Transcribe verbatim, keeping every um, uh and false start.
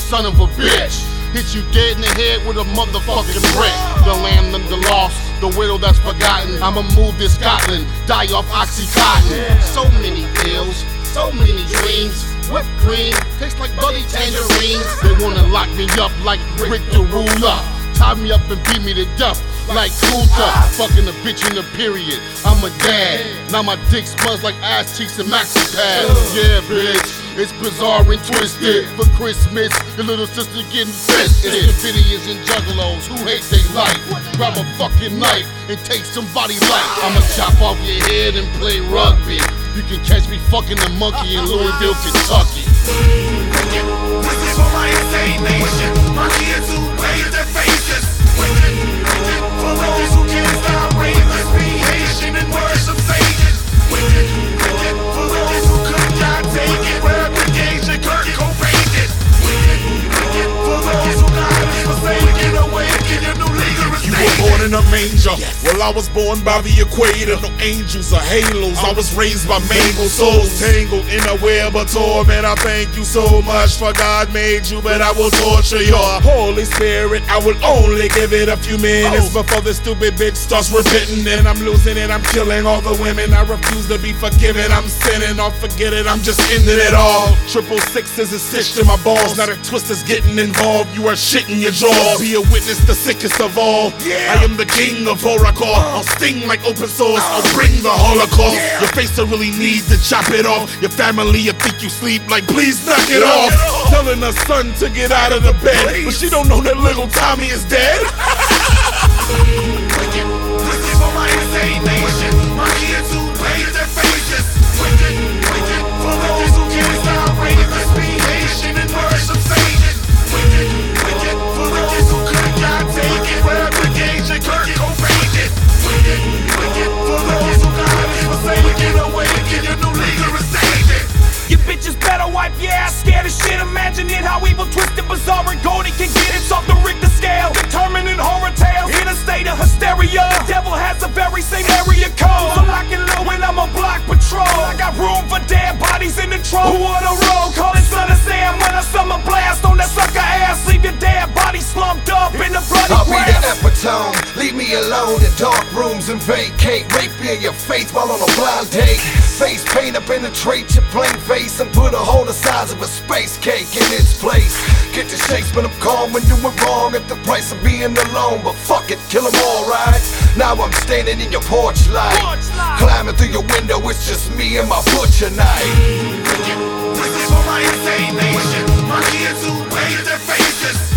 son of a bitch. Hit you dead in the head with a motherfucking brick. The lamb and the lost, the widow that's forgotten. I'ma move to Scotland, die off Oxycontin. So many pills, so many dreams. Whipped cream, tastes like bloody tangerines. They wanna lock me up like Rick the Ruler. Tie me up and beat me to death like Coulter. Fucking a bitch in the period, I'm a dad. Now my dick smells like ass cheeks and maxi pads. Yeah, bitch, it's bizarre and twisted. For Christmas, your little sister getting fisted. It's the videos and juggalos who hate their life. Grab a fucking knife and take somebody's life. I'ma chop off your head and play rugby. You can catch me fucking a monkey in Louisville, Kentucky. Wicked, wicked for my insane nation. My kids who raise their faces. Wicked, wicked for those who can't stop raising creation and worship sages. Wicked, wicked for those who could not take it. Replication, Kurt Cobain did. Wicked, wicked for those who got forsaken, awaken your new leader is You were born in a manger. Well, I was born by the equator. No angels or halos. I was raised by mangled souls, tangled in a web of torment. I thank you so much for God made you, but I will torture your Holy Spirit. I will only give it a few minutes before this stupid bitch starts repenting. And I'm losing it. I'm killing all the women. I refuse to be forgiven. I'm sinning. I'll forget it. I'm just ending it all. Triple sixes is stitched in my balls. Now the twist is getting involved. You are shitting your jaw. Be a witness, the sickest of all. Yeah. I am the king of Oracle. I'll sting like open source. I'll bring the Holocaust. Yeah. Your face will really need to chop it off. Your family, you think you sleep like, please knock it off. Telling her son to get out of the bed, please. But she don't know that little Tommy is dead. Wicked, wicked for my insane nation. My kids who raise their faces. Wicked, wicked for those who can't stop raising creation and worship sages. Wicked, wicked for those who could not take it. Replication, Kurt Cobain did. Wicked, wicked for those who got forsaken, awaken your new leader is David. You bitches better wipe your ass, scared as shit. Imagine it, how evil, twisted, bizarre, and goldie can get. It's off the Richter scale, determining horror tales. In a state of hysteria, the devil has the very same area code. So lock and low when I'm on block patrol. I got room for dead bodies in the trunk. Who on the road, call it Son of Sam. When a summer blast on that sucker ass, leave your dead body slumped up in the bloody I'll grass. be the epitome, leave me alone in dark rooms and vacate. Rape you in your face while on a blind date. Face paint up, penetrate your plain face and put a hole the size of a space cake in its place. Get the shakes when I'm calm when doing wrong at the price of being alone. But fuck it, kill them all, right? Now I'm standing in your porch light, climbing through your window, it's just me and my butcher knife. Wicked, wicked for my insane nation. My kids who raise their faces.